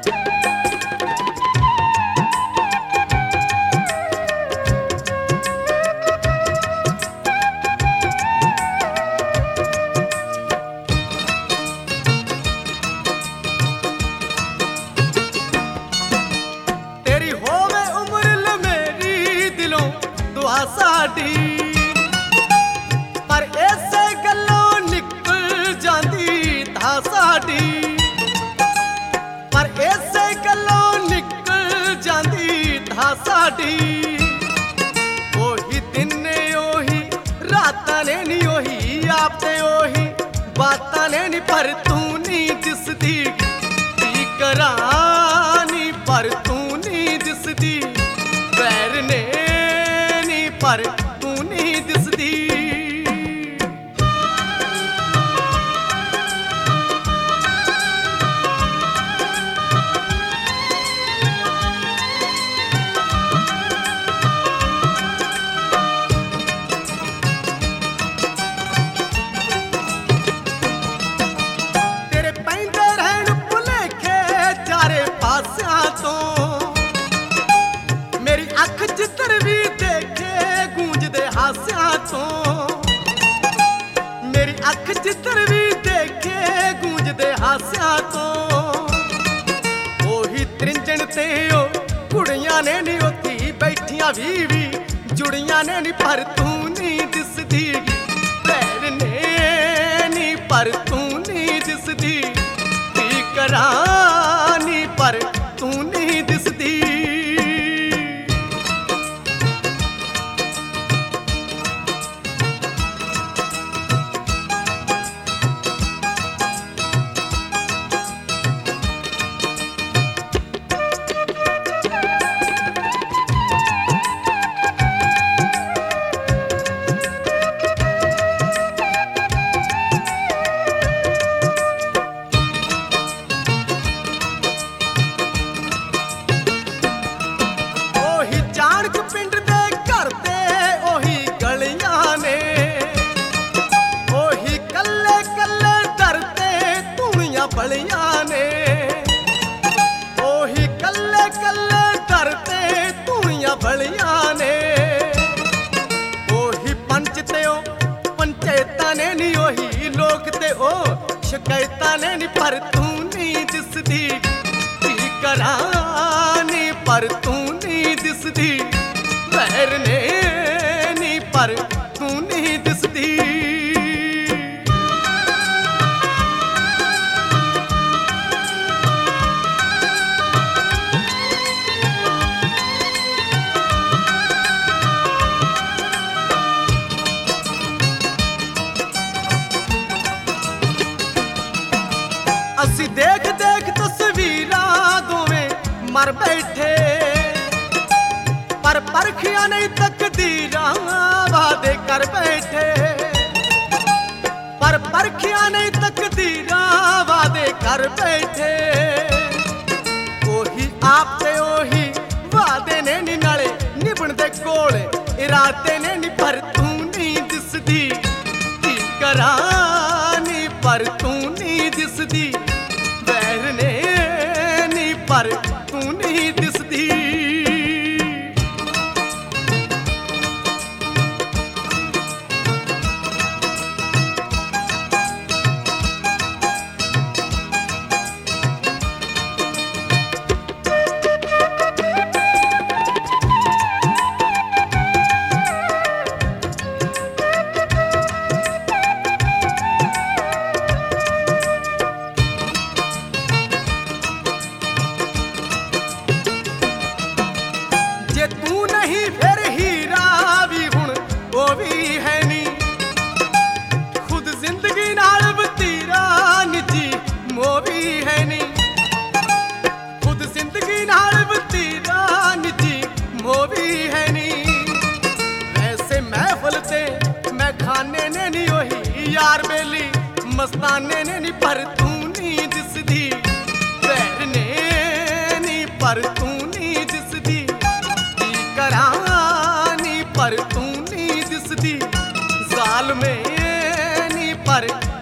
तेरी होवे उम्र मेरी दिलों दुआ साडी, पर ऐसे गल्लों निकल जांदी था साडी, पर ऐसे गल्लों निकल जांदी था साडी। ओही दिन ने ओही रातां ने नी ओही आप ते ओही बातां ने नी, पर तू नी दिसदी की करानी, पर तू नी दिसदी वैर ने नी, पर तू नी दिसदी। तेरे पैंदे रहन भुलेखे चारे पासियां तो, मेरी अख जिधर भी देखे गूंजदे हासियां तो, मेरी अख जिधर भी देखे गूंजदे हासियां तो। ओही त्रिंजन ते ओ कुड़ियां ने नी उत्ती बैठियां भी जुड़ियां ने नी, पर तू नी दिसदी वैर ने नी, पर तू नी दिसदी की करानी, पर तू नी दिसदी। ओही जाणक पिंड दे घर ते ओही गलियां ने, ओही कल्ले कल्ले डरते धूणियां बलियां ने, ओही कल्ले कल्ले डरते धूणियां बलियां ने। ओही पंच ते ओ पंचायतां ने नी, ओही लोक ते ओ शिकायतां ने नी, पर तू नी दिसदी की करानी, पर तू नी दिसदी वैर ने नी, पर तू नी दिसदी। ਅਸੀਂ ਦੇਖ ਦੇਖ ਤਸਵੀਰਾਂ ਦੋਵੇਂ ਮਰ ਬੈਠੇ, ਪਰ ਪਰਖਿਆ ਨਹੀਂ ਤਕਦੀਰਾਂ ਵਾਦੇ ਕਰ ਬੈਠੇ, ਪਰ ਪਰਖਿਆ ਨਹੀਂ ਤਕਦੀਰਾਂ ਵਾਦੇ ਕਰ ਬੈਠੇ। ਉਹੀ ਆਪ ਤੇ ਉਹੀ ਵਾਦੇ ਨੇ ਨੀ, ਨਾਲੇ ਨਿਭਣ ਦੇ ਕੋਲ ਇਰਾਦੇ ਨੇ ਨੀ, ਪਰ ਤੂੰ ਨਹੀਂ ਦਿਸਦੀ ਕੀ ਕਰਾਨੀ, ਪਰ ਤੂੰ ਨਹੀਂ ਦਿਸਦੀ ਵੈਰ ਨੇ ਨੀ, ਪਰ ਤੂੰ ਨਹੀਂ ਦਿਸਦੀ। मस्ताने ने नी पर तू नहीं दिसदी, वैर ने नी पर तू नहीं दिसदी, की करां नी पर तू नहीं दिसदी, जाल में नी पर